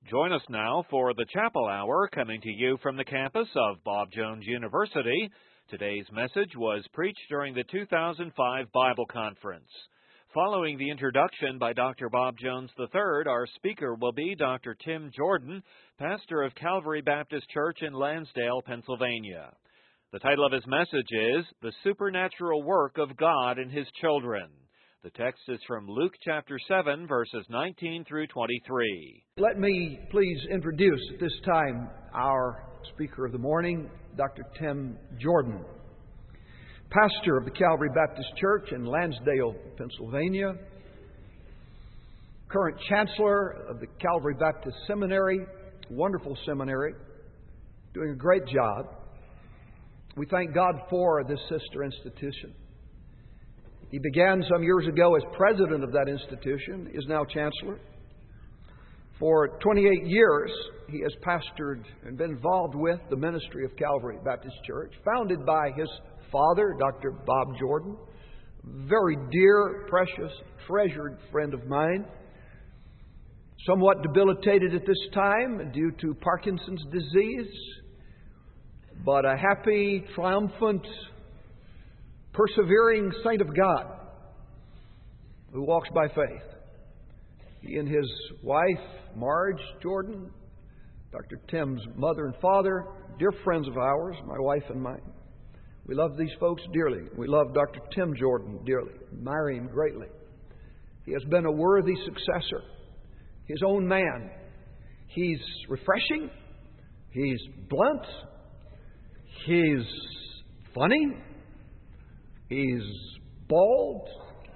Join us now for the Chapel Hour, coming to you from the campus of Bob Jones University. Today's message was preached during the 2005 Bible Conference. Following the introduction by Dr. Bob Jones III, our speaker will be Dr. Tim Jordan, pastor of Calvary Baptist Church in Lansdale, Pennsylvania. The title of his message is The Supernatural Work of God in His Children. The text is from Luke chapter 7, verses 19 through 23. Let me please introduce at this time our speaker of the morning, Dr. Tim Jordan, pastor of the Calvary Baptist Church in Lansdale, Pennsylvania, current chancellor of the Calvary Baptist Seminary, wonderful seminary, doing a great job. We thank God for this sister institution. He began some years ago as president of that institution, is now chancellor. For 28 years, he has pastored and been involved with the ministry of Calvary Baptist Church, founded by his father, Dr. Bob Jordan, very dear, precious, treasured friend of mine, somewhat debilitated at this time due to Parkinson's disease, but a happy, triumphant, persevering saint of God who walks by faith. He and his wife, Marge Jordan, Dr. Tim's mother and father, dear friends of ours, my wife and mine. We love these folks dearly. We love Dr. Tim Jordan dearly, admire him greatly. He has been a worthy successor, his own man. He's refreshing, he's blunt, he's funny, he's bald.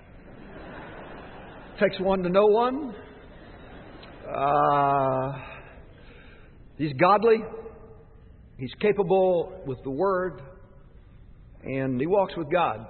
Takes one to know one. He's godly. He's capable with the Word. And he walks with God.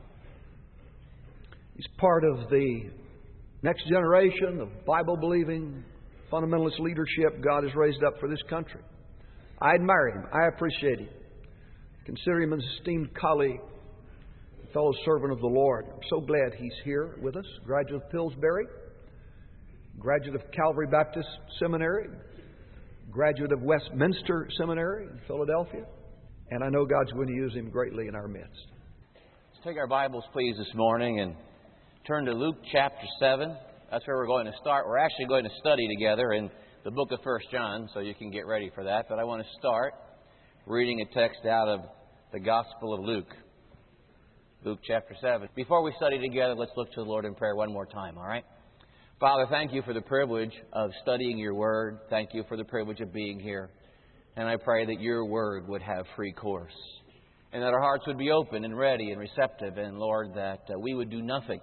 He's part of the next generation of Bible-believing, fundamentalist leadership God has raised up for this country. I admire him. I appreciate him. Consider him an esteemed colleague, fellow servant of the Lord. I'm so glad he's here with us. Graduate of Pillsbury, graduate of Calvary Baptist Seminary, graduate of Westminster Seminary in Philadelphia. And I know God's going to use him greatly in our midst. Let's take our Bibles, please, this morning and turn to Luke chapter 7. That's where we're going to start. We're actually going to study together in the book of 1 John, so you can get ready for that. But I want to start reading a text out of the Gospel of Luke. Luke chapter 7. Before we study together, let's look to the Lord in prayer one more time, all right? Father, thank you for the privilege of studying your Word. Thank you for the privilege of being here. And I pray that your Word would have free course, and that our hearts would be open and ready and receptive, and Lord, that we would do nothing,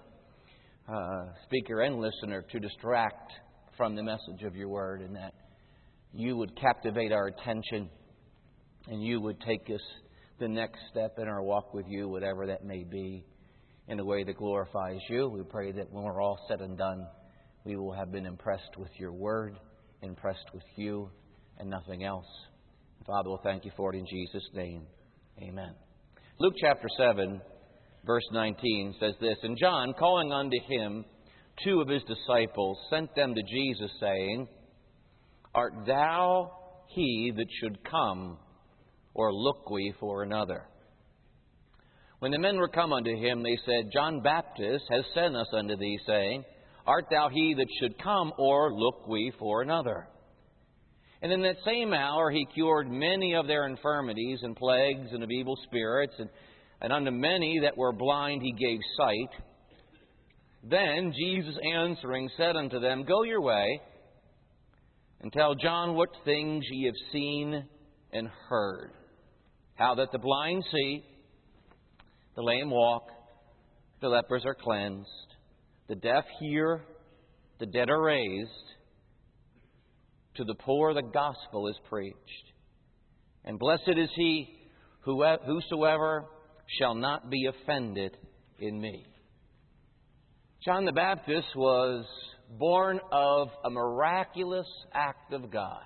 speaker and listener, to distract from the message of your Word, and that you would captivate our attention, and you would take us the next step in our walk with you, whatever that may be, in a way that glorifies you. We pray that when we're all said and done, we will have been impressed with your Word, impressed with you, and nothing else. Father, we'll thank you for it in Jesus' name. Amen. Luke chapter 7, verse 19 says this, And John, calling unto him 2 of his disciples, sent them to Jesus, saying, Art thou he that should come, or look we for another? When the men were come unto him, they said, John Baptist has sent us unto thee, saying, Art thou he that should come, or look we for another? And in that same hour he cured many of their infirmities and plagues and of evil spirits, and unto many that were blind he gave sight. Then Jesus answering said unto them, Go your way, and tell John what things ye have seen and heard, how that the blind see, the lame walk, the lepers are cleansed, the deaf hear, the dead are raised, to the poor the gospel is preached. And blessed is he whosoever shall not be offended in me. John the Baptist was born of a miraculous act of God.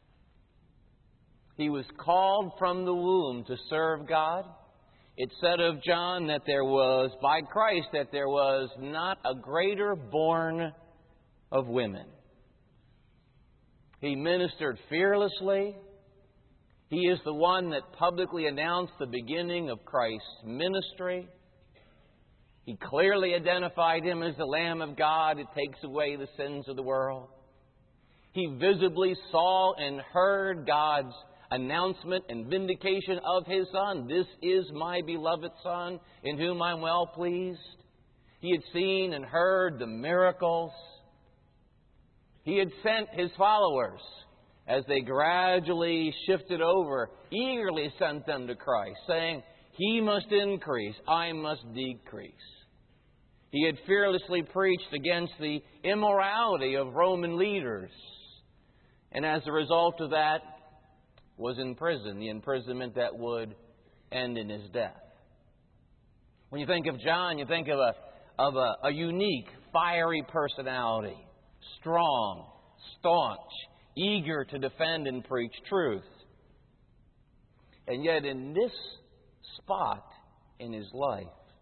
He was called from the womb to serve God. It said of John that there was, by Christ, that there was not a greater born of women. He ministered fearlessly. He is the one that publicly announced the beginning of Christ's ministry. He clearly identified Him as the Lamb of God that takes away the sins of the world. He visibly saw and heard God's announcement and vindication of His Son. This is my beloved Son, in whom I'm well pleased. He had seen and heard the miracles. He had sent His followers as they gradually shifted over, eagerly sent them to Christ, saying, He must increase, I must decrease. He had fearlessly preached against the immorality of Roman leaders, and as a result of that, was in prison, the imprisonment that would end in his death. When you think of John, you think of a unique, fiery personality, strong, staunch, eager to defend and preach truth. And yet in this spot in his life,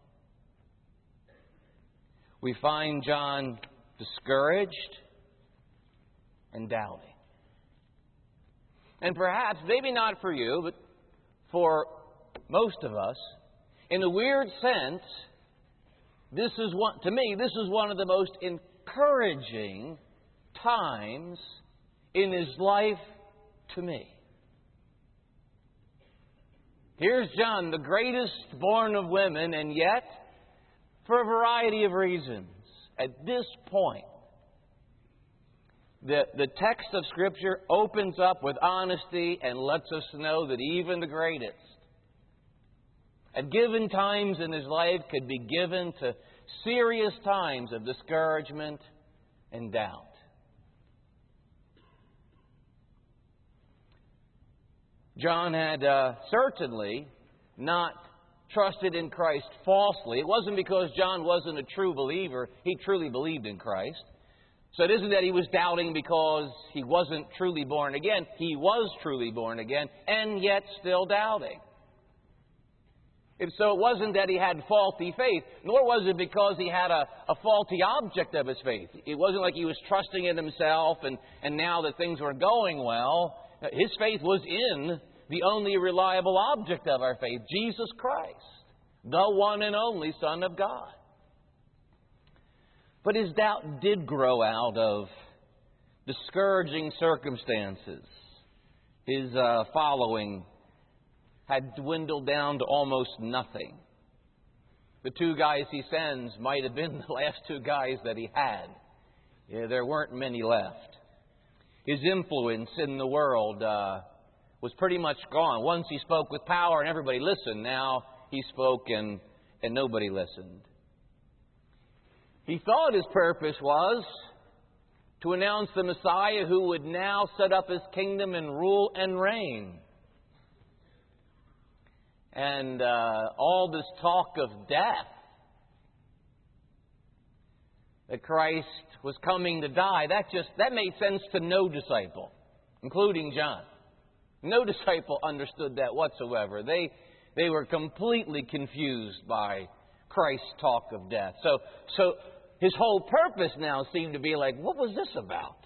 we find John discouraged and doubting. And perhaps, maybe not for you, but for most of us, in a weird sense, this is one of the most encouraging times in his life to me. Here's John, the greatest born of women, and yet, for a variety of reasons, at this point, the text of Scripture opens up with honesty and lets us know that even the greatest, at given times in his life, could be given to serious times of discouragement and doubt. John had certainly not trusted in Christ falsely. It wasn't because John wasn't a true believer. He truly believed in Christ. So it isn't that he was doubting because he wasn't truly born again. He was truly born again, and yet still doubting. So it wasn't that he had faulty faith, nor was it because he had a faulty object of his faith. It wasn't like he was trusting in himself, and now that things were going well, his faith was in the only reliable object of our faith, Jesus Christ, the one and only Son of God. But his doubt did grow out of discouraging circumstances. His following had dwindled down to almost nothing. The two guys he sends might have been the last two guys that he had. There weren't many left. His influence in the world was pretty much gone. Once he spoke with power and everybody listened. Now he spoke and nobody listened. He thought his purpose was to announce the Messiah who would now set up his kingdom and rule and reign. And all this talk of death, that Christ was coming to die, that made sense to no disciple, including John. No disciple understood that whatsoever. They were completely confused by Christ's talk of death. So his whole purpose now seemed to be like, what was this about?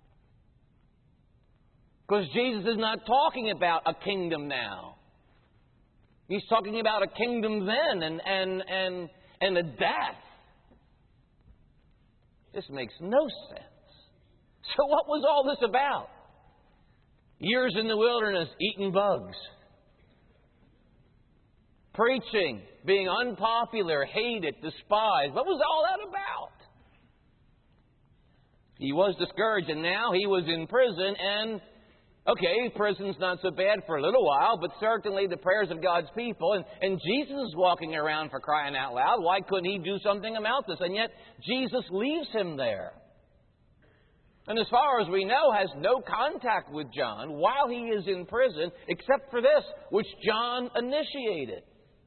Because Jesus is not talking about a kingdom now. He's talking about a kingdom then and a death. This makes no sense. So what was all this about? Years in the wilderness, eating bugs. Preaching, being unpopular, hated, despised. What was all that about? He was discouraged, and now he was in prison, and okay, prison's not so bad for a little while, but certainly the prayers of God's people, and Jesus is walking around, for crying out loud. Why couldn't he do something about this? And yet Jesus leaves him there. And as far as we know, has no contact with John while he is in prison, except for this, which John initiated.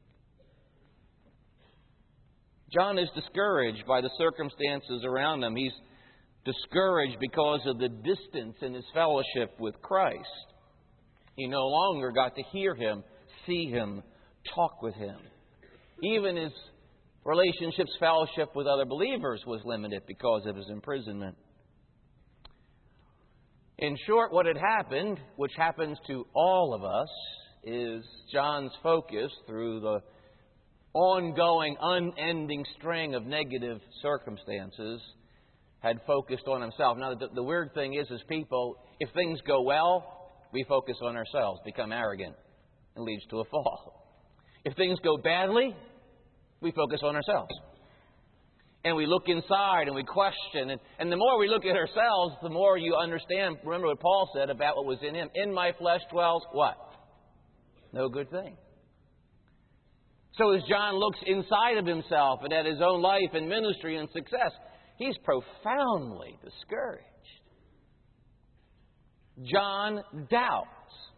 John is discouraged by the circumstances around him. He's discouraged because of the distance in his fellowship with Christ. He no longer got to hear him, see him, talk with him. Even his relationships, fellowship with other believers was limited because of his imprisonment. In short, what had happened, which happens to all of us, is John's focus through the ongoing, unending string of negative circumstances had focused on himself. Now, the weird thing is people, if things go well, we focus on ourselves, become arrogant, and leads to a fall. If things go badly, we focus on ourselves. And we look inside and we question. And the more we look at ourselves, the more you understand. Remember what Paul said about what was in him. In my flesh dwells what? No good thing. So as John looks inside of himself and at his own life and ministry and success, he's profoundly discouraged. John doubts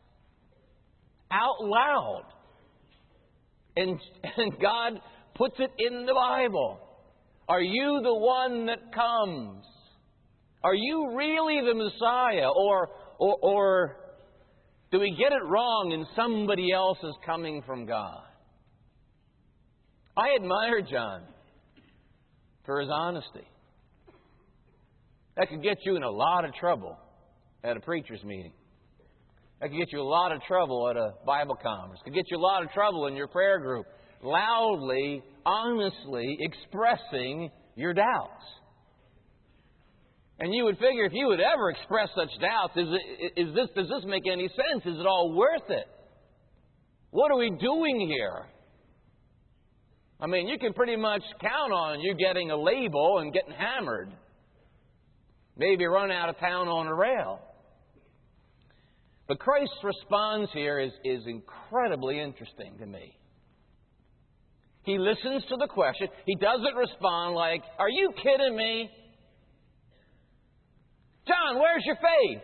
out loud. And God puts it in the Bible. Are you the one that comes? Are you really the Messiah? Or do we get it wrong and somebody else is coming from God? I admire John for his honesty. That could get you in a lot of trouble at a preacher's meeting. That could get you a lot of trouble at a Bible conference. It could get you a lot of trouble in your prayer group. Loudly, honestly expressing your doubts. And you would figure if you would ever express such doubts, does this make any sense? Is it all worth it? What are we doing here? I mean, you can pretty much count on you getting a label and getting hammered. Maybe run out of town on a rail. But Christ's response here is incredibly interesting to me. He listens to the question. He doesn't respond like, are you kidding me? John, where's your faith?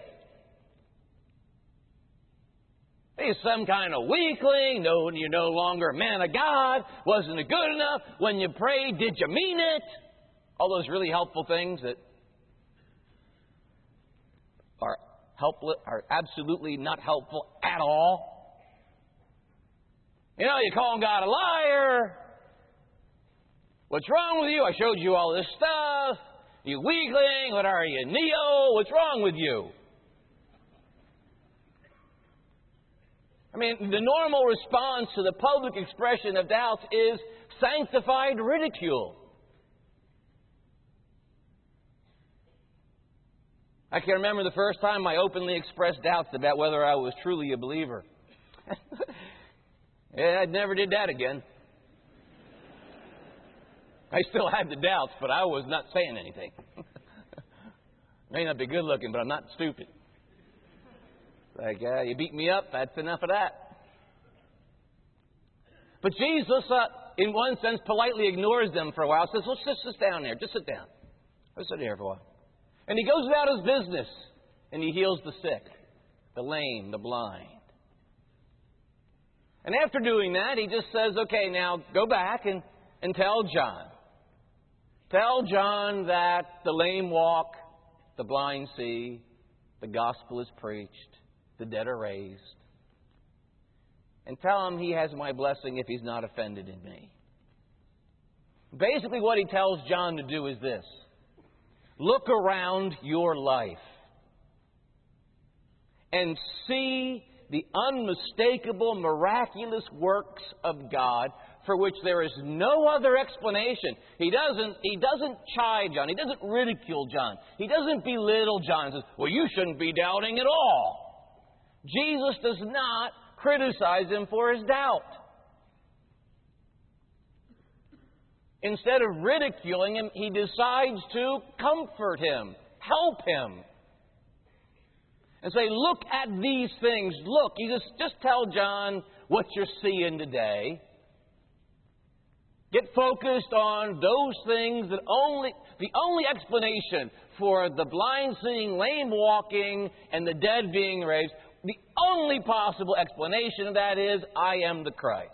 He's some kind of weakling. No, you're no longer a man of God. Wasn't it good enough? When you prayed, did you mean it? All those really helpful things that are absolutely not helpful at all. You know, you call God a liar. What's wrong with you? I showed you all this stuff. You weakling. What are you, Neo? What's wrong with you? I mean, the normal response to the public expression of doubts is sanctified ridicule. I can remember the first time I openly expressed doubts about whether I was truly a believer. Yeah, I never did that again. I still had the doubts, but I was not saying anything. May not be good looking, but I'm not stupid. Like, you beat me up, that's enough of that. But Jesus, in one sense, politely ignores them for a while. Says, let's just sit down there. Just sit down. Let's sit here for a while. And he goes about his business. And he heals the sick, the lame, the blind. And after doing that, he just says, okay, now go back and tell John. Tell John that the lame walk, the blind see, the gospel is preached, the dead are raised. And tell him he has my blessing if he's not offended in me. Basically what he tells John to do is this. Look around your life and see the unmistakable, miraculous works of God for which there is no other explanation. He doesn't chide John. He doesn't ridicule John. He doesn't belittle John. He says, well, you shouldn't be doubting at all. Jesus does not criticize him for his doubt. Instead of ridiculing him, he decides to comfort him, help him. And say, look at these things. Look, you just tell John what you're seeing today. Get focused on those things that the only explanation for the blind seeing, lame walking, and the dead being raised, the only possible explanation of that is, I am the Christ.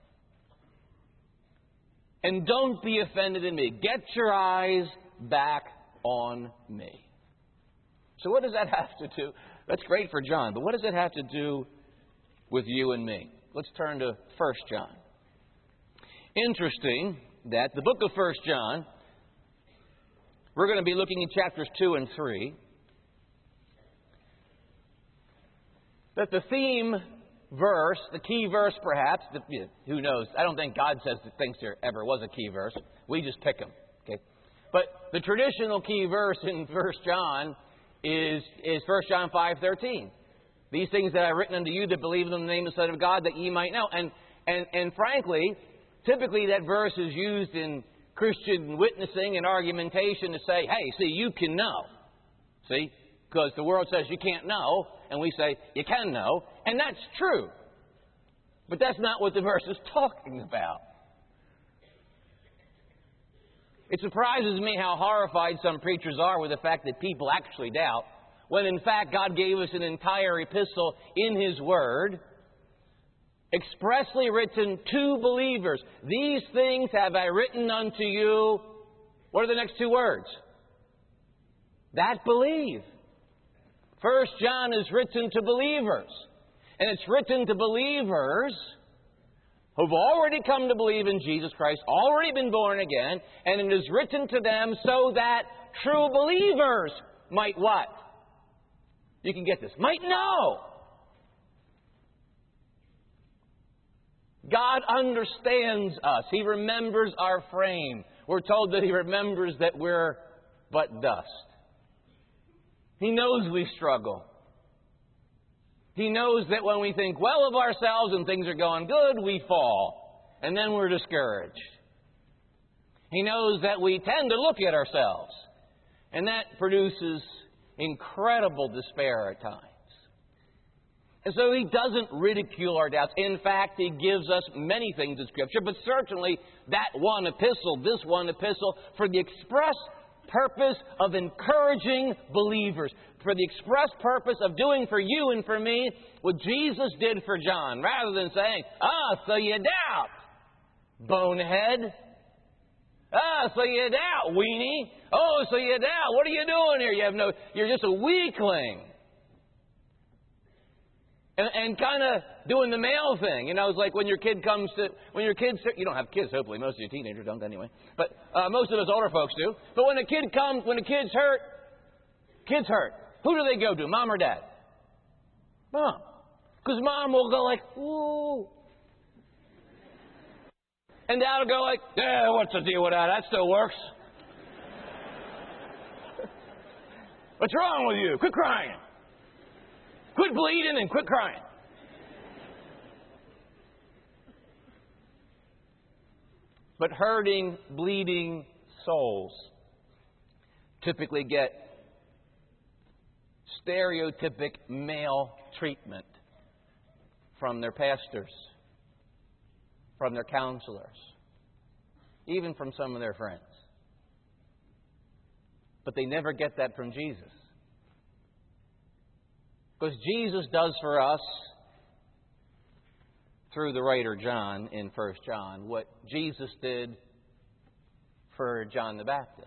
And don't be offended in me. Get your eyes back on me. So what does that have to do? That's great for John, but what does it have to do with you and me? Let's turn to 1 John. Interesting that the book of 1 John, we're going to be looking at chapters 2 and 3. that the theme verse, the key verse perhaps, who knows? I don't think God thinks there ever was a key verse. We just pick them. Okay? But the traditional key verse in 1 John is 1 John 5:13. These things that I've written unto you that believe in the name of the Son of God, that ye might know. And frankly, typically that verse is used in Christian witnessing and argumentation to say, hey, see, you can know. See? Because the world says you can't know, and we say you can know. And that's true. But that's not what the verse is talking about. It surprises me how horrified some preachers are with the fact that people actually doubt, when in fact God gave us an entire epistle in His Word, expressly written to believers. These things have I written unto you. What are the next two words? That believe. 1 John is written to believers. And it's written to believers who've already come to believe in Jesus Christ, already been born again, and it is written to them so that true believers might what? You can get this. Might know. God understands us. He remembers our frame. We're told that He remembers that we're but dust. He knows we struggle. He knows that when we think well of ourselves and things are going good, we fall. And then we're discouraged. He knows that we tend to look at ourselves. And that produces incredible despair at times. And so He doesn't ridicule our doubts. In fact, He gives us many things in Scripture, but certainly that one epistle, this one epistle, for the express purpose of encouraging believers, for the express purpose of doing for you and for me what Jesus did for John, rather than saying, so you doubt, bonehead. So you doubt, weenie. Oh, so you doubt. What are you doing here? You're just a weakling. And kind of doing the male thing. You know, it's like when your kids, you don't have kids, hopefully. Most of you teenagers don't anyway. But most of us older folks do. But when a kid's hurt, who do they go to? Mom or Dad? Mom. Because Mom will go like, ooh. And Dad will go like, yeah, what's the deal with that? That still works. What's wrong with you? Quit crying. Quit bleeding and quit crying. But hurting, bleeding souls typically get stereotypic male treatment from their pastors, from their counselors, even from some of their friends. But they never get that from Jesus. Because Jesus does for us, through the writer John in 1 John, what Jesus did for John the Baptist.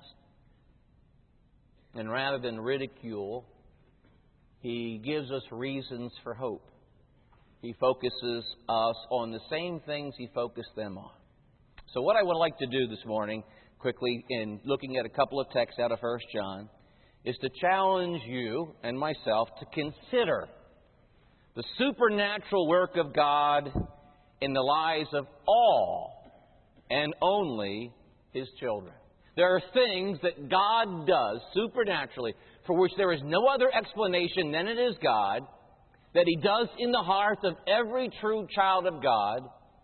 And rather than ridicule, He gives us reasons for hope. He focuses us on the same things He focused them on. So what I would like to do this morning, quickly, in looking at a couple of texts out of 1 John, is to challenge you and myself to consider the supernatural work of God in the lives of all and only His children. There are things that God does supernaturally for which there is no other explanation than it is God, that He does in the heart of every true child of God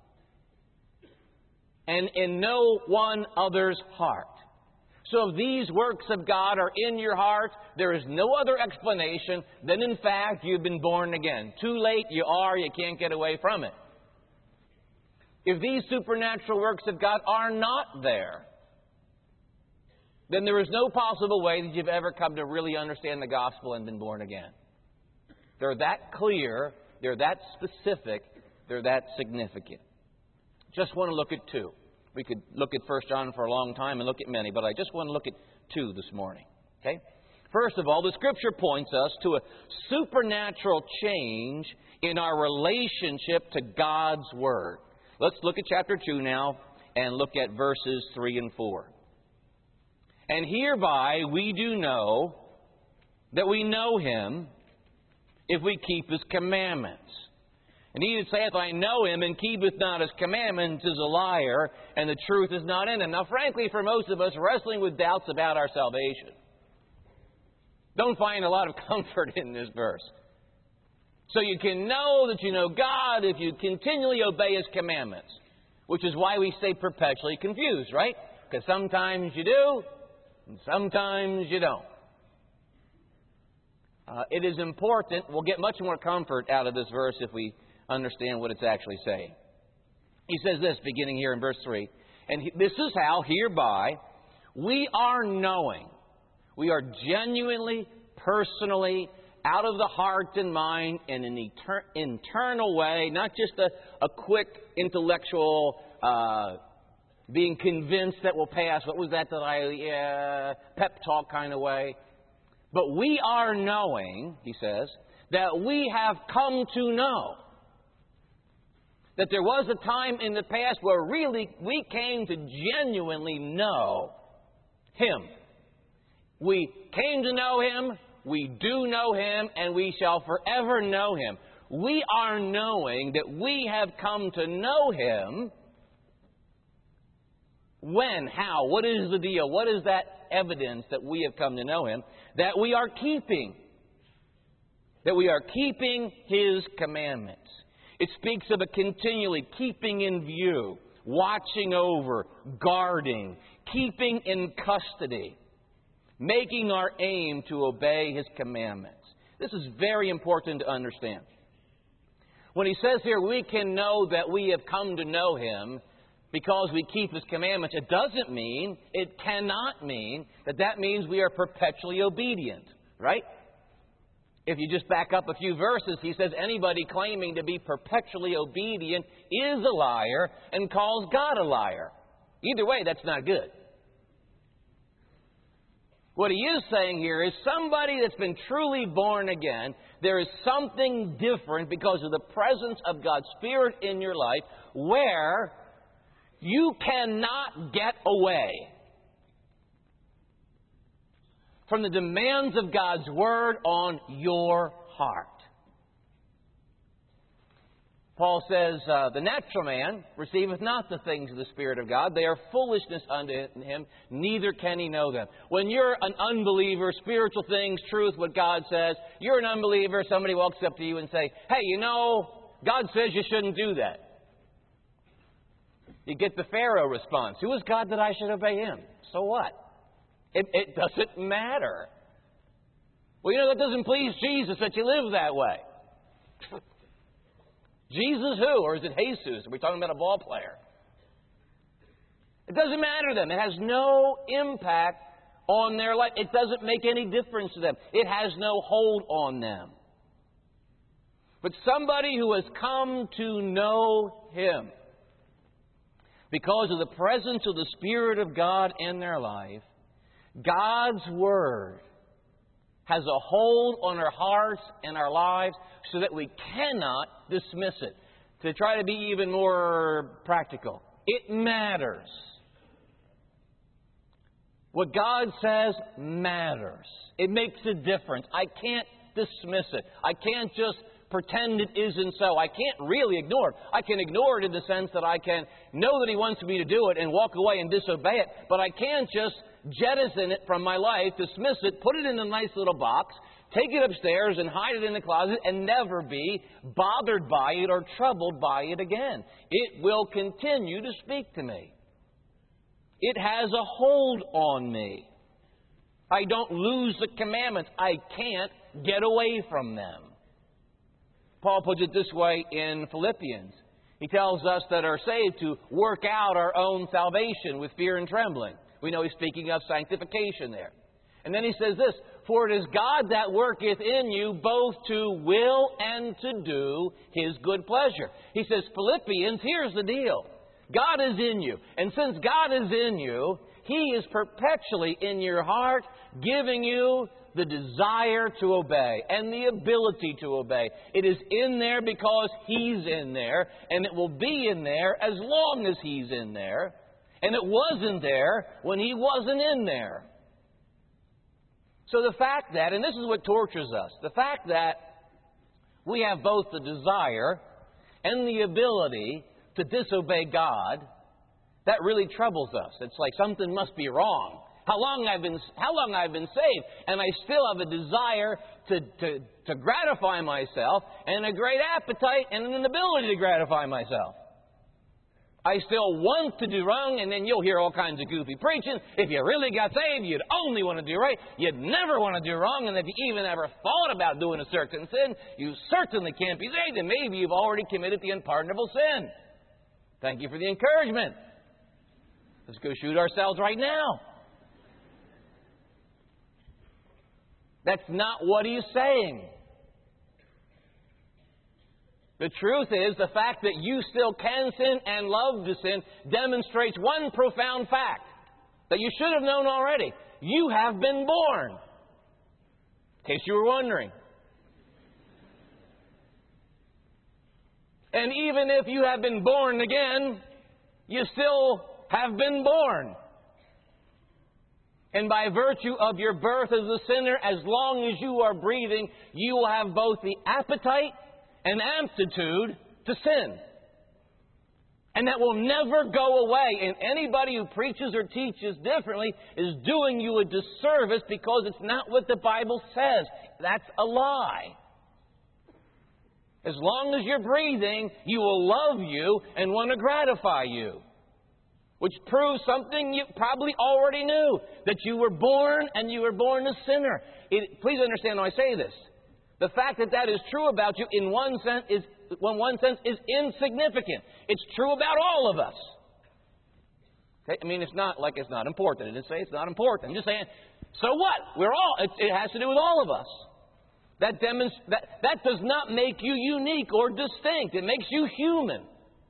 and in no one other's heart. So if these works of God are in your heart, there is no other explanation than, in fact, you've been born again. Too late, you can't get away from it. If these supernatural works of God are not there, then there is no possible way that you've ever come to really understand the gospel and been born again. They're that clear, they're that specific, they're that significant. Just want to look at two. We could look at 1 John for a long time and look at many, but I just want to look at two this morning. Okay? First of all, the Scripture points us to a supernatural change in our relationship to God's Word. Let's look at chapter 2 now and look at verses 3 and 4. And hereby we do know that we know Him if we keep His commandments. And he that saith, I know Him, and keepeth not His commandments, is a liar, and the truth is not in him. Now, frankly, for most of us, wrestling with doubts about our salvation, don't find a lot of comfort in this verse. So you can know that you know God if you continually obey His commandments, which is why we stay perpetually confused, right? Because sometimes you do, and sometimes you don't. It is important. We'll get much more comfort out of this verse if we understand what it's actually saying. He says this, beginning here in verse 3, and this is how, hereby, we are knowing. We are genuinely, personally, out of the heart and mind, in an internal way, not just a quick intellectual being convinced that will pass. What was that pep talk kind of way? But we are knowing, he says, that we have come to know. That there was a time in the past where really we came to genuinely know Him. We came to know Him, we do know Him, and we shall forever know Him. We are knowing that we have come to know Him. When? How? What is the deal? What is that evidence that we have come to know Him? That we are keeping. That we are keeping His commandments. It speaks of a continually keeping in view, watching over, guarding, keeping in custody, making our aim to obey His commandments. This is very important to understand. When he says here, we can know that we have come to know Him because we keep His commandments, it doesn't mean, it cannot mean, that means we are perpetually obedient, right? If you just back up a few verses, he says anybody claiming to be perpetually obedient is a liar and calls God a liar. Either way, that's not good. What he is saying here is somebody that's been truly born again, there is something different because of the presence of God's Spirit in your life where you cannot get away from the demands of God's Word on your heart. Paul says, the natural man receiveth not the things of the Spirit of God. They are foolishness unto him, neither can he know them. When you're an unbeliever, spiritual things, truth, what God says, you're an unbeliever, somebody walks up to you and say, hey, you know, God says you shouldn't do that. You get the Pharaoh response. Who is God that I should obey Him? So what? It doesn't matter. Well, you know, that doesn't please Jesus that you live that way. Jesus who? Or is it Jesus? Are we talking about a ball player? It doesn't matter to them. It has no impact on their life. It doesn't make any difference to them. It has no hold on them. But somebody who has come to know Him because of the presence of the Spirit of God in their life, God's Word has a hold on our hearts and our lives so that we cannot dismiss it. To try to be even more practical, it matters. What God says matters. It makes a difference. I can't dismiss it. I can't just pretend it isn't so. I can't really ignore it. I can ignore it in the sense that I can know that He wants me to do it and walk away and disobey it, but I can't just jettison it from my life, dismiss it, put it in a nice little box, take it upstairs and hide it in the closet and never be bothered by it or troubled by it again. It will continue to speak to me. It has a hold on me. I don't lose the commandments. I can't get away from them. Paul puts it this way in Philippians. He tells us that are saved to work out our own salvation with fear and trembling. We know he's speaking of sanctification there. And then he says this, for it is God that worketh in you both to will and to do His good pleasure. He says, Philippians, here's the deal. God is in you. And since God is in you, He is perpetually in your heart, giving you the desire to obey and the ability to obey. It is in there because He's in there, and it will be in there as long as He's in there. And it wasn't there when He wasn't in there. So the fact that, and this is what tortures us, the fact that we have both the desire and the ability to disobey God, that really troubles us. It's like something must be wrong. How long I've been saved, and I still have a desire to gratify myself, and a great appetite and an ability to gratify myself. I still want to do wrong, and then you'll hear all kinds of goofy preaching. If you really got saved, you'd only want to do right. You'd never want to do wrong, and if you even ever thought about doing a certain sin, you certainly can't be saved, and maybe you've already committed the unpardonable sin. Thank you for the encouragement. Let's go shoot ourselves right now. That's not what he's saying. The truth is, the fact that you still can sin and love to sin demonstrates one profound fact that you should have known already. You have been born. In case you were wondering. And even if you have been born again, you still have been born. And by virtue of your birth as a sinner, as long as you are breathing, you will have both the appetite and aptitude to sin. And that will never go away. And anybody who preaches or teaches differently is doing you a disservice because it's not what the Bible says. That's a lie. As long as you're breathing, you will love you and want to gratify you. Which proves something you probably already knew. That you were born and you were born a sinner. Please understand when I say this. The fact that that is true about you in one sense is insignificant. It's true about all of us. Okay? I mean, it's not like it's not important. I didn't say it's not important. I'm just saying, so what? We're all. It has to do with all of us. That does not make you unique or distinct. It makes you human.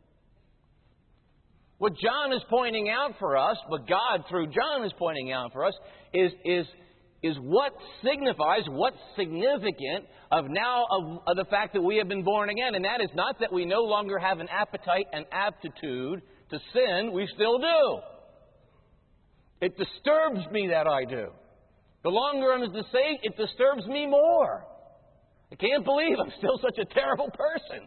What John is pointing out for us, what God through John is pointing out for us, is what signifies, what's significant of the fact that we have been born again. And that is not that we no longer have an appetite and aptitude to sin. We still do. It disturbs me that I do. The longer I'm saved, it disturbs me more. I can't believe I'm still such a terrible person.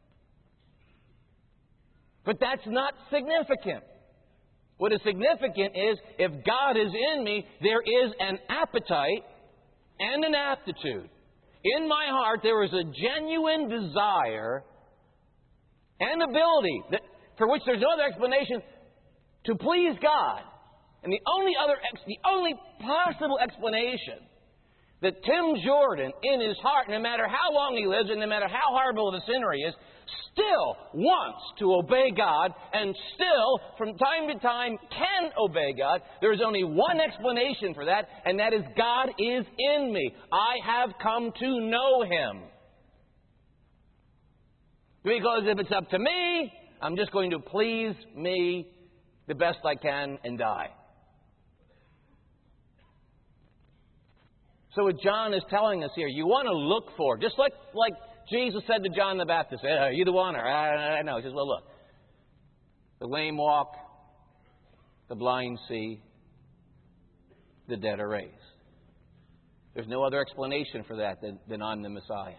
But that's not significant. What is significant is, if God is in me, there is an appetite and an aptitude. In my heart, there is a genuine desire and ability for which there's no other explanation to please God. And the only possible explanation that Tim Jordan, in his heart, no matter how long he lives and no matter how horrible of a sinner he is, still wants to obey God and still, from time to time, can obey God. There is only one explanation for that, and that is God is in me. I have come to know Him. Because if it's up to me, I'm just going to please me the best I can and die. So what John is telling us here, you want to look for, just like Jesus said to John the Baptist, hey, are you the one? Or, I know. He says, well, look. The lame walk, the blind see, the dead are raised. There's no other explanation for that than I'm the Messiah.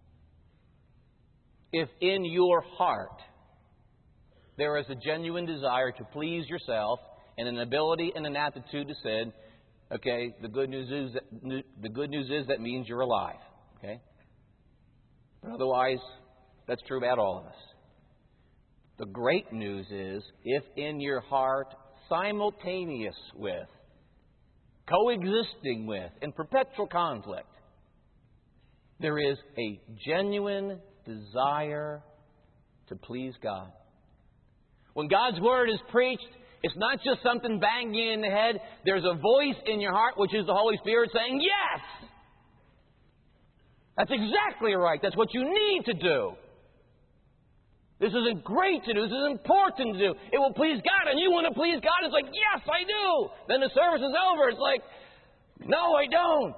If in your heart there is a genuine desire to please yourself and an ability and an aptitude to sin, okay, the good news is that means you're alive. Okay? But otherwise, that's true about all of us. The great news is, if in your heart, simultaneous with, coexisting with, in perpetual conflict, there is a genuine desire to please God. When God's Word is preached, it's not just something banging you in the head. There's a voice in your heart, which is the Holy Spirit, saying, yes! That's exactly right. That's what you need to do. This isn't great to do. This is important to do. It will please God, and you want to please God. It's like, yes, I do. Then the service is over. It's like, no, I don't.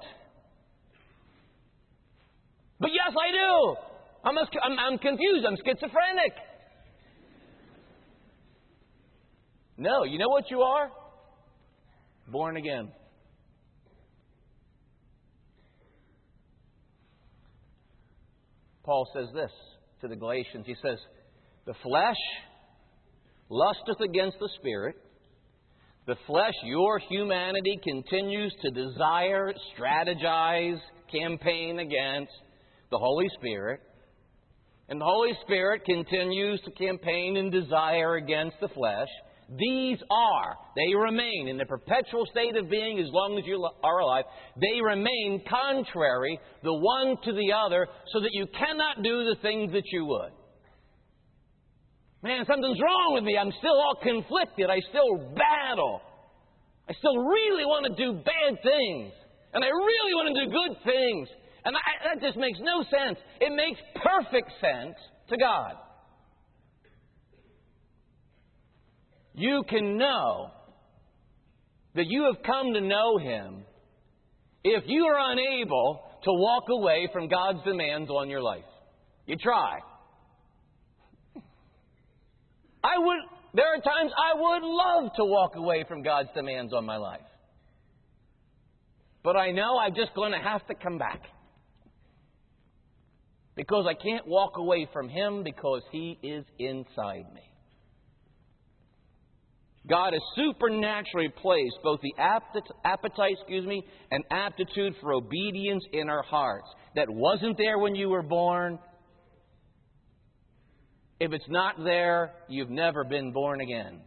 But yes, I do. I'm confused. I'm schizophrenic. No, you know what you are? Born again. Paul says this to the Galatians. He says, the flesh lusteth against the Spirit. The flesh, your humanity, continues to desire, strategize, campaign against the Holy Spirit. And the Holy Spirit continues to campaign and desire against the flesh. They remain in the perpetual state of being as long as you are alive. They remain contrary the one to the other so that you cannot do the things that you would. Man, something's wrong with me. I'm still all conflicted. I still battle. I still really want to do bad things. And I really want to do good things. And that just makes no sense. It makes perfect sense to God. You can know that you have come to know Him if you are unable to walk away from God's demands on your life. You try. There are times I would love to walk away from God's demands on my life. But I know I'm just going to have to come back. Because I can't walk away from Him because He is inside me. God has supernaturally placed both the appetite and aptitude for obedience in our hearts. That wasn't there when you were born. If it's not there, you've never been born again.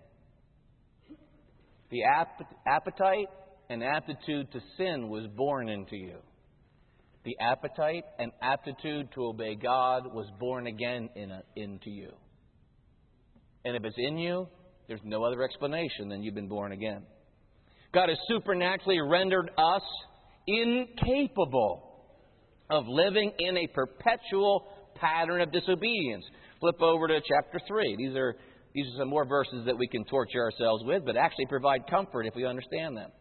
The appetite and aptitude to sin was born into you. The appetite and aptitude to obey God was born again into you. And if it's in you, there's no other explanation than you've been born again. God has supernaturally rendered us incapable of living in a perpetual pattern of disobedience. Flip over to chapter 3. These are some more verses that we can torture ourselves with, but actually provide comfort if we understand them.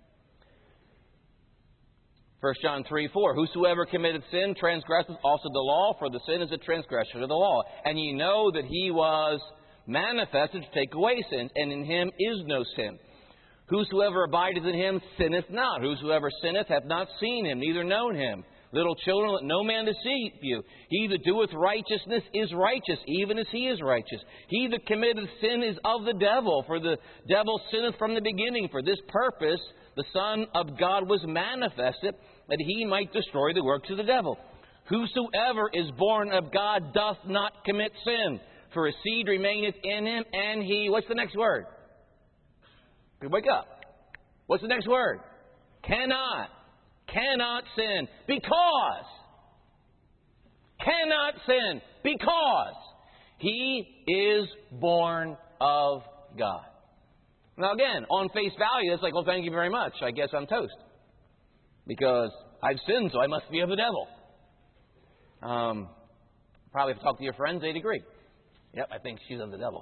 1 John 3:4. Whosoever committeth sin transgresseth also the law, for the sin is a transgression of the law. And ye know that He was manifested to take away sins, and in Him is no sin. Whosoever abideth in Him sinneth not. Whosoever sinneth hath not seen Him, neither known Him. Little children, let no man deceive you. He that doeth righteousness is righteous, even as he is righteous. He that committeth sin is of the devil, for the devil sinneth from the beginning. For this purpose the Son of God was manifested, that He might destroy the works of the devil. Whosoever is born of God doth not commit sin, for his seed remaineth in him, and he... What's the next word? Wake up. What's the next word? Cannot sin, because cannot sin, because he is born of God. Now again, on face value, it's like, well, thank you very much. I guess I'm toast. Because I've sinned, so I must be of the devil. Probably if you talk to your friends, they'd agree. Yep, I think she's of the devil.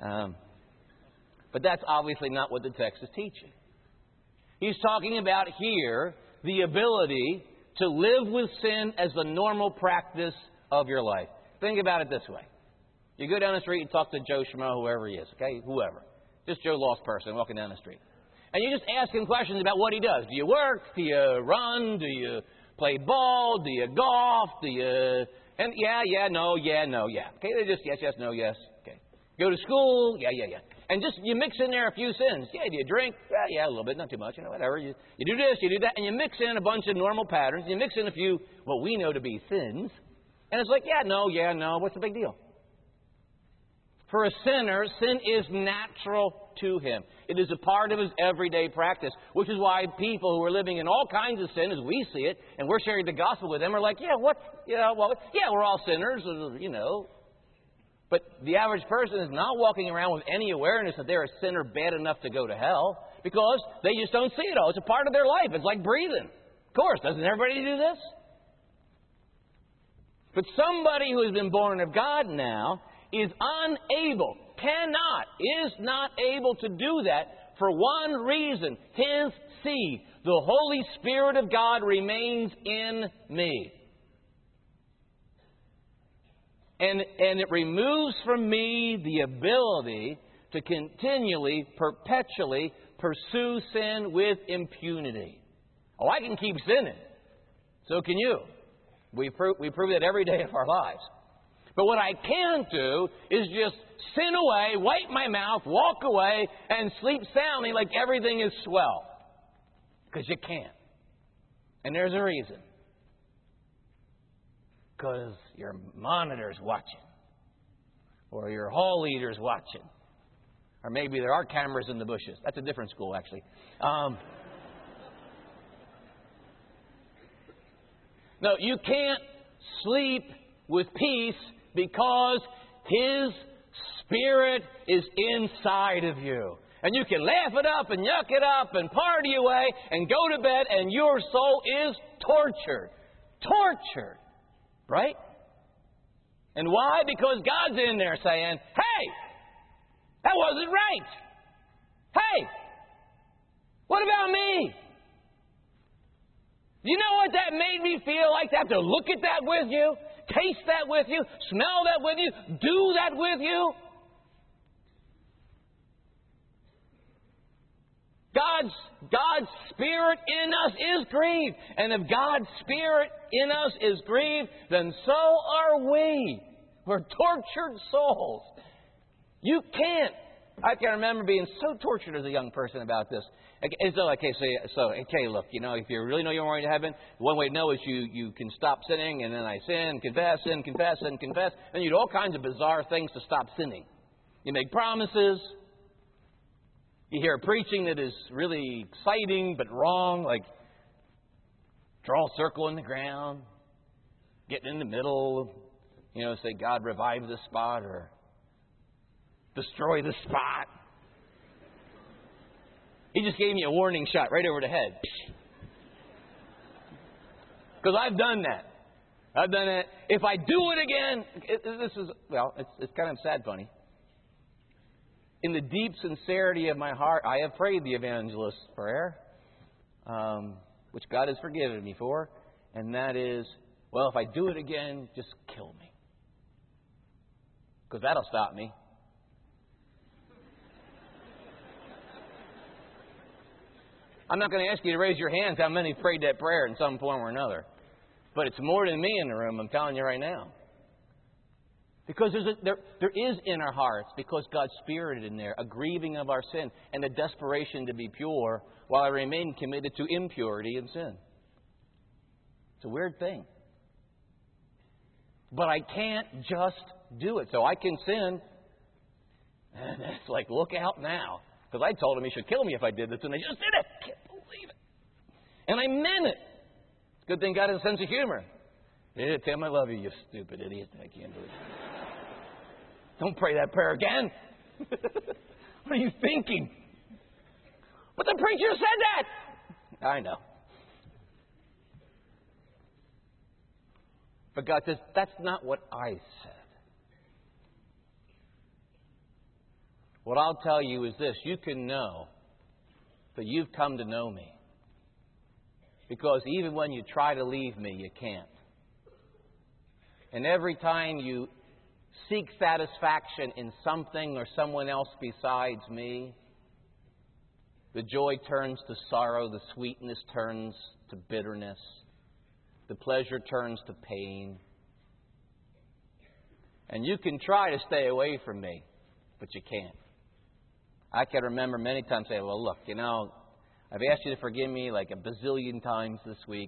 But that's obviously not what the text is teaching. He's talking about here the ability to live with sin as the normal practice of your life. Think about it this way. You go down the street and talk to Joe Schmo, whoever he is, okay? Whoever. Just Joe Lost person walking down the street. And you just ask him questions about what he does. Do you work? Do you run? Do you play ball? Do you golf? Do you... And yeah, no. Okay, they just yes, no, yes. Okay. Go to school? Yeah. And just, you mix in there a few sins. Yeah, do you drink? Yeah, a little bit, not too much, whatever. You do this, you do that, and you mix in a bunch of normal patterns. You mix in a few, what we know to be sins. And it's like, yeah, no, what's the big deal? For a sinner, sin is natural to him. It is a part of his everyday practice, which is why people who are living in all kinds of sin, as we see it, and we're sharing the gospel with them, are like, we're all sinners, But the average person is not walking around with any awareness that they're a sinner bad enough to go to hell, because they just don't see it all. It's a part of their life. It's like breathing. Of course, doesn't everybody do this? But somebody who has been born of God now is not able to do that for one reason. His seed, the Holy Spirit of God, remains in me. And it removes from me the ability to continually, perpetually pursue sin with impunity. Oh, I can keep sinning. So can you. We prove that every day of our lives. But what I can do is just sin away, wipe my mouth, walk away, and sleep soundly like everything is swell. Because you can't. And there's a reason. Because your monitor's watching. Or your hall leader's watching. Or maybe there are cameras in the bushes. That's a different school, actually. No, you can't sleep with peace because His Spirit is inside of you. And you can laugh it up and yuck it up and party away and go to bed and your soul is tortured. Tortured. Right? And why? Because God's in there saying, hey, that wasn't right. Hey, what about me? You know what that made me feel like? To have to look at that with you, taste that with you, smell that with you, do that with you. God's Spirit in us is grieved. And if God's Spirit in us is grieved, then so are we. We're tortured souls. You can't. I can remember being so tortured as a young person about this. As though, okay, look, you know, if you really know you're going to heaven, one way to know is you can stop sinning, and then I sin, confess, sin, confess, and confess. And you do all kinds of bizarre things to stop sinning. You make promises. You hear preaching that is really exciting but wrong, like draw a circle in the ground, get in the middle, you know, say God revive this spot or destroy this spot. He just gave me a warning shot right over the head. Because I've done that. I've done it. If I do it again, it's kind of sad funny. In the deep sincerity of my heart, I have prayed the evangelist's prayer, which God has forgiven me for, and that is, well, if I do it again, just kill me. Because that'll stop me. I'm not going to ask you to raise your hands how many prayed that prayer in some form or another. But it's more than me in the room, I'm telling you right now. Because there is in our hearts, because God's Spirit is in there, a grieving of our sin and a desperation to be pure while I remain committed to impurity and sin. It's a weird thing. But I can't just do it. So I can sin. And it's like, look out now. Because I told him he should kill me if I did this, and I just did it. I can't believe it. And I meant it. Good thing God has a sense of humor. Yeah, Tim, I love you, you stupid idiot. I can't believe it. Don't pray that prayer again. What are you thinking? But the preacher said that. I know. But God says, that's not what I said. What I'll tell you is this. You can know that you've come to know me. Because even when you try to leave me, you can't. And every time you seek satisfaction in something or someone else besides me, the joy turns to sorrow, the sweetness turns to bitterness, the pleasure turns to pain. And you can try to stay away from me, but you can't. I can remember many times saying, well, look, you know, I've asked you to forgive me like a bazillion times this week.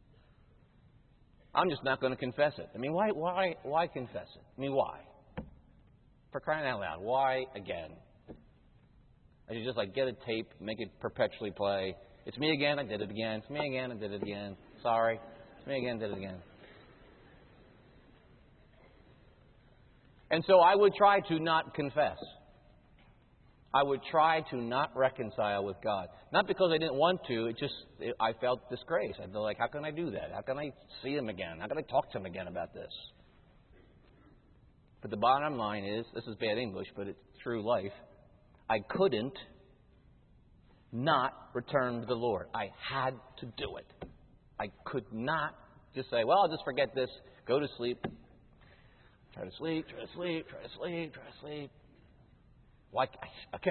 I'm just not going to confess it. I mean, why confess it? I mean, why? For crying out loud, why again? I should just like get a tape, make it perpetually play. It's me again, I did it again. It's me again, I did it again. Sorry. It's me again, I did it again. And so I would try to not confess. I would try to not reconcile with God. Not because I didn't want to, I felt disgrace. I felt like, how can I do that? How can I see Him again? How can I talk to Him again about this? But the bottom line is, this is bad English, but it's true life. I couldn't not return to the Lord. I had to do it. I could not just say, well, I'll just forget this, go to sleep. Try to sleep, try to sleep, try to sleep, try to sleep. Why? Okay.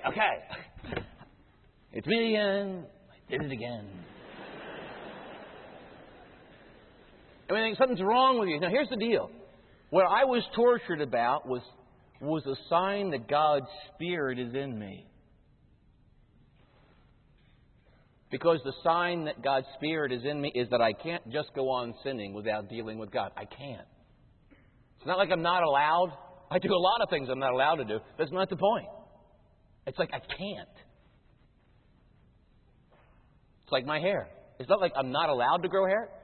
It's me again. I did it again. I mean, something's wrong with you. Now, here's the deal. What I was tortured about was a sign that God's Spirit is in me. Because the sign that God's Spirit is in me is that I can't just go on sinning without dealing with God. I can't. It's not like I'm not allowed. I do a lot of things I'm not allowed to do. That's not the point. It's like I can't. It's like my hair. It's not like I'm not allowed to grow hair.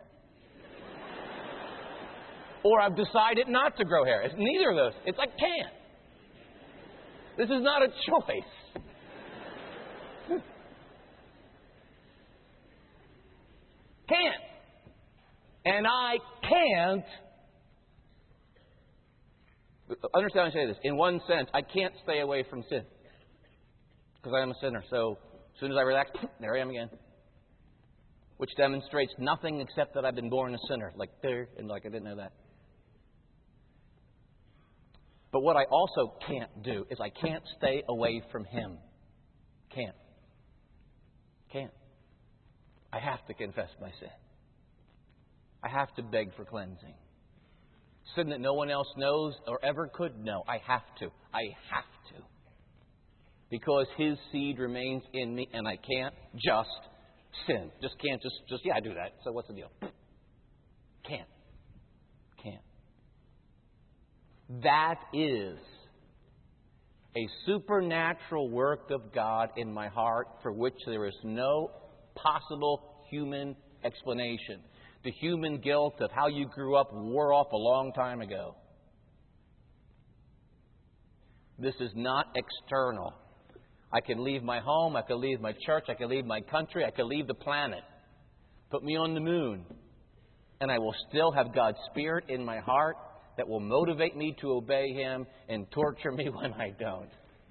Or I've decided not to grow hair. It's neither of those. It's like can't. This is not a choice. Can't. And I can't. Understand when I say this. In one sense, I can't stay away from sin. Because I am a sinner. So as soon as I relax, there I am again. Which demonstrates nothing except that I've been born a sinner. Like there, and like I didn't know that. But what I also can't do is I can't stay away from Him. Can't. I have to confess my sin. I have to beg for cleansing. Sin that no one else knows or ever could know. I have to. Because His seed remains in me and I can't just sin. I do that. So what's the deal? Can't. That is a supernatural work of God in my heart for which there is no possible human explanation. The human guilt of how you grew up wore off a long time ago. This is not external. I can leave my home, I can leave my church, I can leave my country, I can leave the planet. Put me on the moon. And I will still have God's Spirit in my heart that will motivate me to obey Him and torture me when I don't.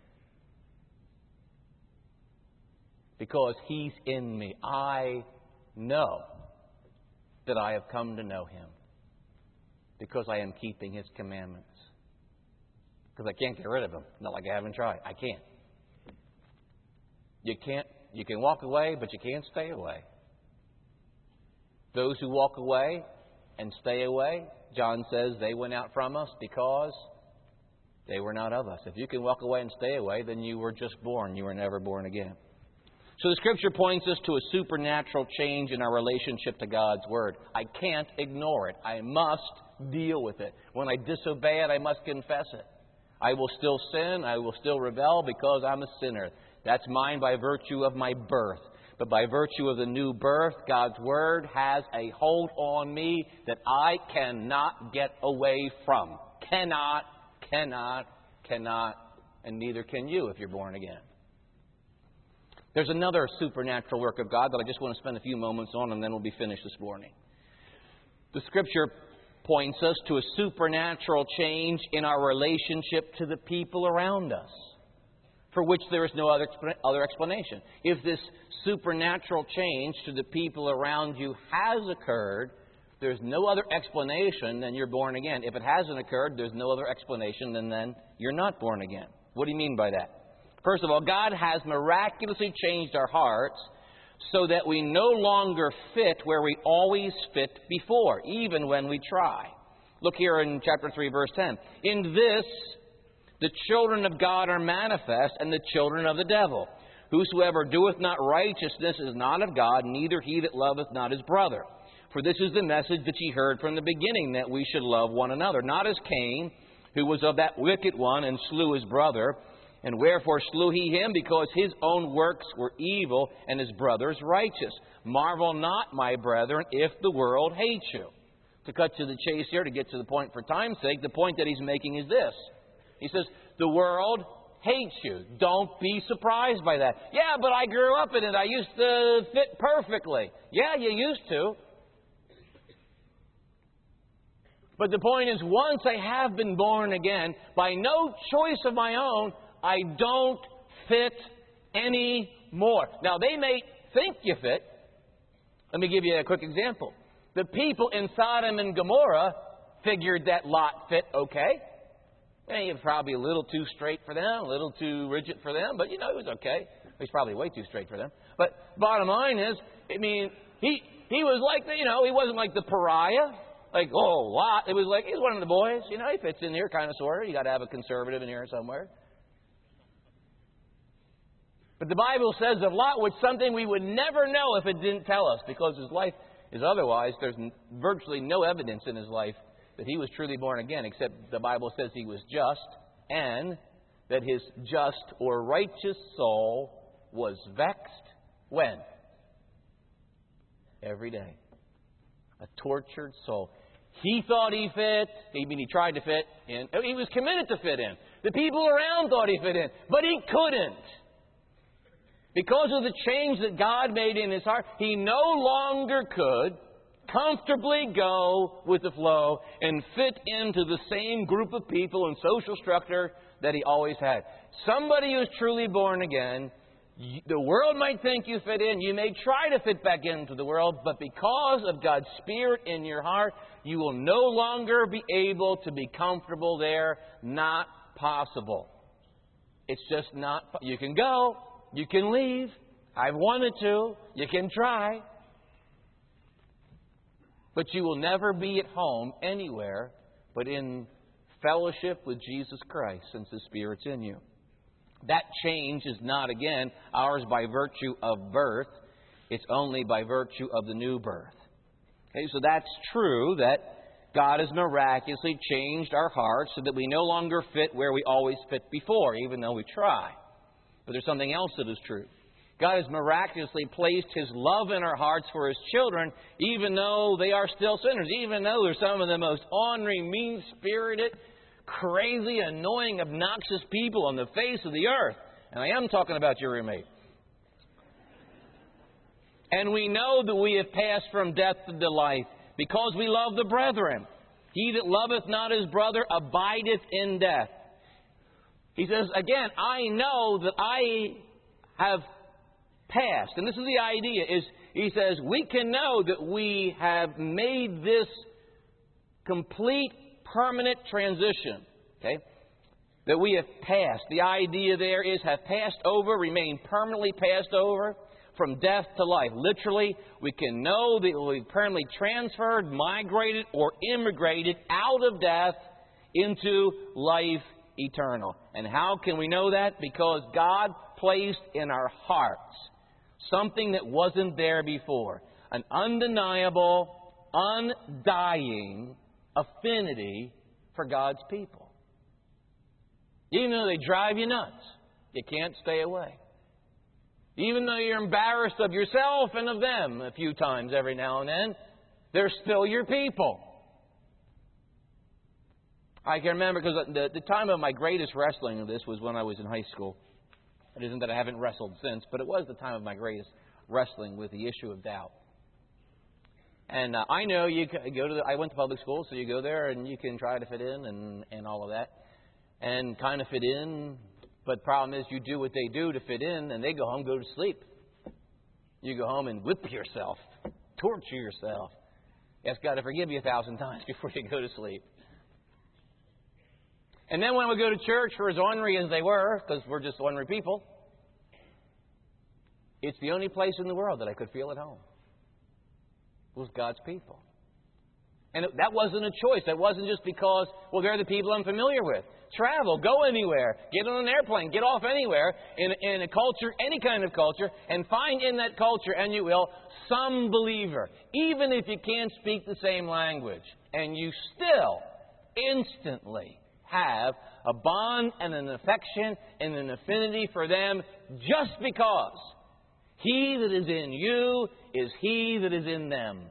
Because He's in me. I know that I have come to know Him. Because I am keeping His commandments. Because I can't get rid of Him. Not like I haven't tried. I can't. You can walk away, but you can't stay away. Those who walk away and stay away, John says they went out from us because they were not of us. If you can walk away and stay away, then you were just born. You were never born again. So the Scripture points us to a supernatural change in our relationship to God's Word. I can't ignore it. I must deal with it. When I disobey it, I must confess it. I will still sin. I will still rebel because I'm a sinner. That's mine by virtue of my birth. But by virtue of the new birth, God's Word has a hold on me that I cannot get away from. Cannot, and neither can you if you're born again. There's another supernatural work of God that I just want to spend a few moments on, and then we'll be finished this morning. The Scripture points us to a supernatural change in our relationship to the people around us, for which there is no other explanation. If this supernatural change to the people around you has occurred, there's no other explanation than you're born again. If it hasn't occurred, there's no other explanation than then you're not born again. What do you mean by that? First of all, God has miraculously changed our hearts so that we no longer fit where we always fit before, even when we try. Look here in chapter 3, verse 10. In this, the children of God are manifest, and the children of the devil. Whosoever doeth not righteousness is not of God, neither he that loveth not his brother. For this is the message that ye heard from the beginning, that we should love one another. Not as Cain, who was of that wicked one, and slew his brother. And wherefore slew he him? Because his own works were evil, and his brother's righteous. Marvel not, my brethren, if the world hates you. To cut to the chase here, to get to the point for time's sake, the point that he's making is this. He says, the world hates you. Don't be surprised by that. Yeah, but I grew up in it. I used to fit perfectly. Yeah, you used to. But the point is, once I have been born again, by no choice of my own, I don't fit anymore. Now, they may think you fit. Let me give you a quick example. The people in Sodom and Gomorrah figured that Lot fit okay. He was probably a little too straight for them, a little too rigid for them, but, he was okay. He's probably way too straight for them. But bottom line is, he was like, he wasn't like the pariah. like, oh, Lot. It was like, he's one of the boys. You know, he fits in here kind of, sort of. You got to have a conservative in here somewhere. But the Bible says of Lot was something we would never know if it didn't tell us, because his life is otherwise. There's virtually no evidence in his life that he was truly born again, except the Bible says he was just, and that his just or righteous soul was vexed when? Every day. A tortured soul. He thought he fit. He tried to fit in. He was committed to fit in. The people around thought he fit in, but he couldn't. Because of the change that God made in his heart, he no longer could comfortably go with the flow and fit into the same group of people and social structure that he always had. Somebody who's truly born again, the world might think you fit in. You may try to fit back into the world, but because of God's Spirit in your heart, you will no longer be able to be comfortable there. Not possible. It's just not. You can go. You can leave. I've wanted to. You can try. But you will never be at home anywhere but in fellowship with Jesus Christ, since the Spirit's in you. That change is not, again, ours by virtue of birth. It's only by virtue of the new birth. Okay, so that's true that God has miraculously changed our hearts so that we no longer fit where we always fit before, even though we try. But there's something else that is true. God has miraculously placed His love in our hearts for His children, even though they are still sinners, even though they're some of the most ornery, mean-spirited, crazy, annoying, obnoxious people on the face of the earth. And I am talking about your roommate. And we know that we have passed from death to life because we love the brethren. He that loveth not his brother abideth in death. He says, again, I know that I have passed. And this is the idea, is he says, we can know that we have made this complete, permanent transition. Okay? That we have passed. The idea there is have passed over, remain permanently passed over from death to life. Literally, we can know that we've permanently transferred, migrated, or immigrated out of death into life eternal. And how can we know that? Because God placed in our hearts something that wasn't there before. An undeniable, undying affinity for God's people. Even though they drive you nuts, you can't stay away. Even though you're embarrassed of yourself and of them a few times every now and then, they're still your people. I can remember, because the time of my greatest wrestling of this was when I was in high school. It isn't that I haven't wrestled since, but it was the time of my greatest wrestling with the issue of doubt. And I know you go to I went to public school, so you go there and you can try to fit in and all of that. And kind of fit in. But the problem is you do what they do to fit in, and they go home, go to sleep. You go home and whip yourself, torture yourself. Ask God to forgive you 1,000 times before you go to sleep. And then when we go to church, for as ornery as they were, because we're just ornery people, it's the only place in the world that I could feel at home. It was God's people. And that wasn't a choice. That wasn't just because, well, they're the people I'm familiar with. Travel, go anywhere, get on an airplane, get off anywhere in a culture, any kind of culture, and find in that culture, and you will, some believer, even if you can't speak the same language. And you still instantly have a bond and an affection and an affinity for them just because He that is in you is He that is in them.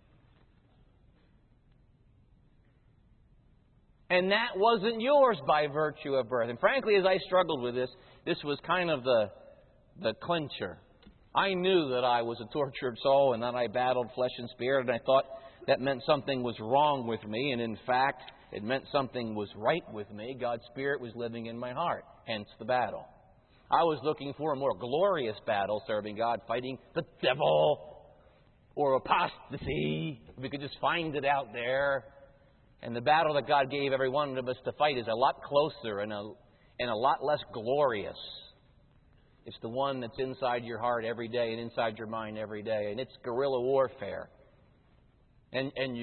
And that wasn't yours by virtue of birth. And frankly, as I struggled with this, this was kind of the clincher. I knew that I was a tortured soul and that I battled flesh and spirit, and I thought that meant something was wrong with me. And in fact, it meant something was right with me. God's Spirit was living in my heart, hence the battle. I was looking for a more glorious battle, serving God, fighting the devil or apostasy. If we could just find it out there. And the battle that God gave every one of us to fight is a lot closer and a lot less glorious. It's the one that's inside your heart every day and inside your mind every day. And it's guerrilla warfare. And you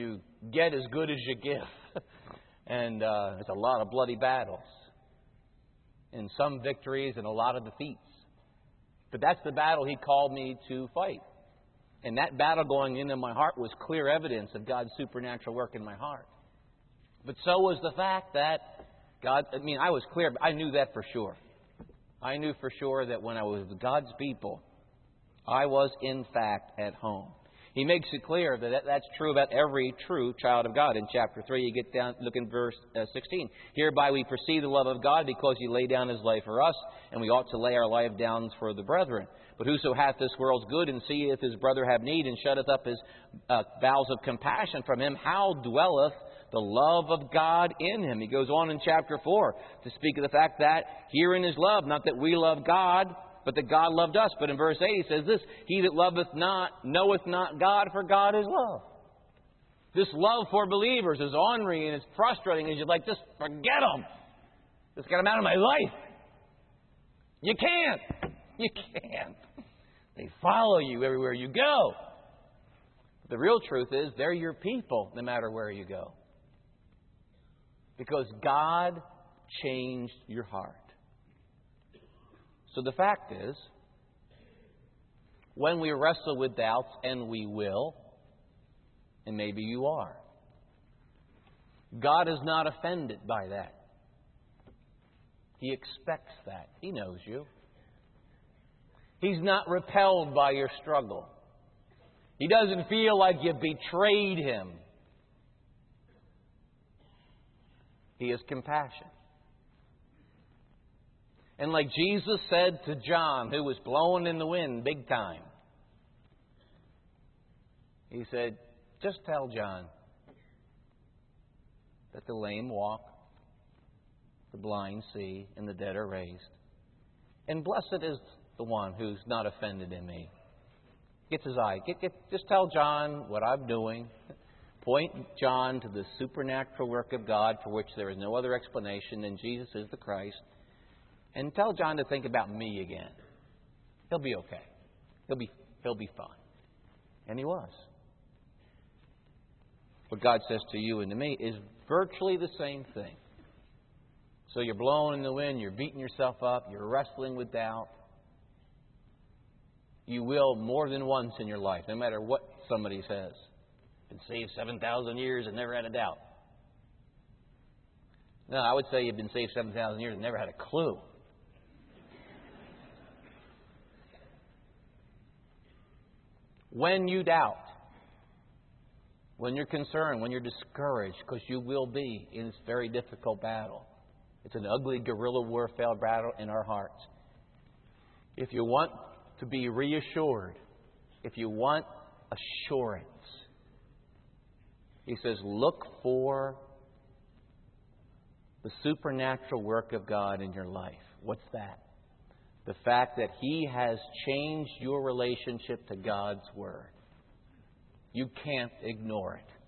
get as good as you give. And it's a lot of bloody battles. And some victories and a lot of defeats. But that's the battle He called me to fight. And that battle going into my heart was clear evidence of God's supernatural work in my heart. But so was the fact that I was clear, but I knew that for sure. I knew for sure that when I was with God's people, I was in fact at home. He makes it clear that that's true about every true child of God. In chapter 3, you get down, look in verse 16. Hereby we perceive the love of God, because He laid down His life for us, and we ought to lay our life down for the brethren. But whoso hath this world's good, and seeth his brother have need, and shutteth up his bowels of compassion from him, how dwelleth the love of God in him? He goes on in chapter 4 to speak of the fact that herein is love, not that we love God, but that God loved us. But in verse 8 he says this, He that loveth not knoweth not God, for God is love. This love for believers is ornery and it's frustrating, and you're like, just forget them. Just get them out of my life. You can't. You can't. They follow you everywhere you go. But the real truth is, they're your people no matter where you go. Because God changed your heart. So the fact is, when we wrestle with doubts, and we will, and maybe you are, God is not offended by that. He expects that. He knows you. He's not repelled by your struggle. He doesn't feel like you betrayed Him. He has compassion. And like Jesus said to John, who was blowing in the wind big time, He said, just tell John that the lame walk, the blind see, and the dead are raised. And blessed is the one who's not offended in me. Gets his eye. Just tell John what I'm doing. Point John to the supernatural work of God, for which there is no other explanation than Jesus is the Christ. And tell John to think about me again. He'll be okay. He'll be fine. And he was. What God says to you and to me is virtually the same thing. So you're blowing in the wind, you're beating yourself up, you're wrestling with doubt. You will more than once in your life, no matter what somebody says. Been saved 7,000 years and never had a doubt. No, I would say you've been saved 7,000 years and never had a clue. When you doubt, when you're concerned, when you're discouraged, because you will be in this very difficult battle. It's an ugly guerrilla warfare battle in our hearts. If you want to be reassured, if you want assurance, He says, look for the supernatural work of God in your life. What's that? The fact that He has changed your relationship to God's Word. You can't ignore it.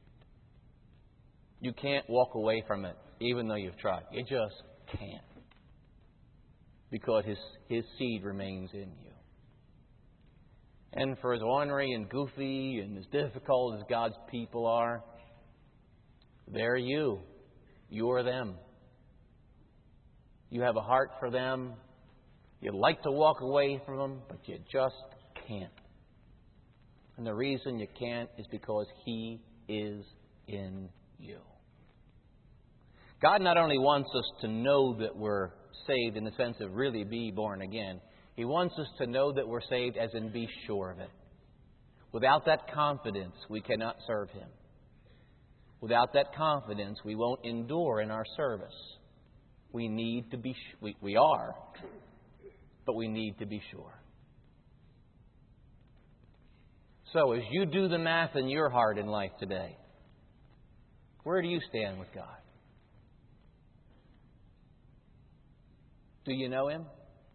You can't walk away from it, even though you've tried. You just can't. Because His seed remains in you. And for as ornery and goofy and as difficult as God's people are, they're you. You're them. You have a heart for them. You'd like to walk away from them, but you just can't. And the reason you can't is because He is in you. God not only wants us to know that we're saved in the sense of really be born again, He wants us to know that we're saved as in be sure of it. Without that confidence, we cannot serve Him. Without that confidence, we won't endure in our service. We need to be, we are, but we need to be sure. So, as you do the math in your heart in life today, where do you stand with God? Do you know Him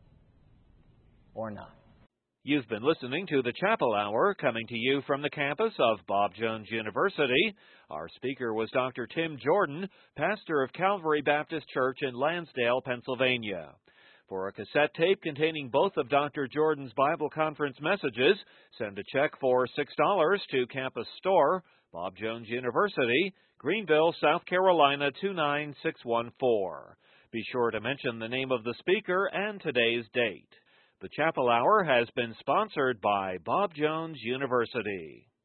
or not? You've been listening to the Chapel Hour, coming to you from the campus of Bob Jones University. Our speaker was Dr. Tim Jordan, pastor of Calvary Baptist Church in Lansdale, Pennsylvania. For a cassette tape containing both of Dr. Jordan's Bible Conference messages, send a check for $6 to Campus Store, Bob Jones University, Greenville, South Carolina 29614. Be sure to mention the name of the speaker and today's date. The Chapel Hour has been sponsored by Bob Jones University.